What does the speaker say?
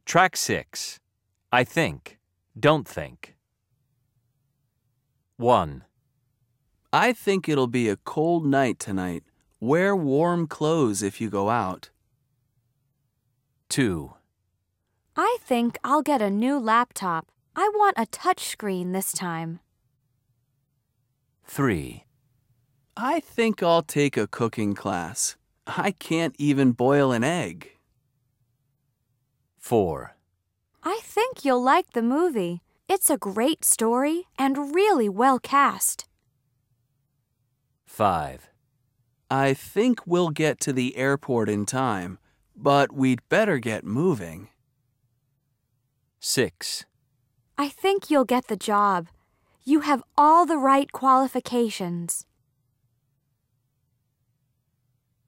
Track 6. I think. Don't think. 1, I think it'll be a cold night tonight. Wear warm clothes if you go out. 2, I think I'll get a new laptop. I want a touchscreen this time. 3, I think I'll take a cooking class. I can't even boil an egg. 4, I think you'll like the movie. It's a great story and really well cast. 5, I think we'll get to the airport in time, but we'd better get moving. 6, I think you'll get the job. You have all the right qualifications.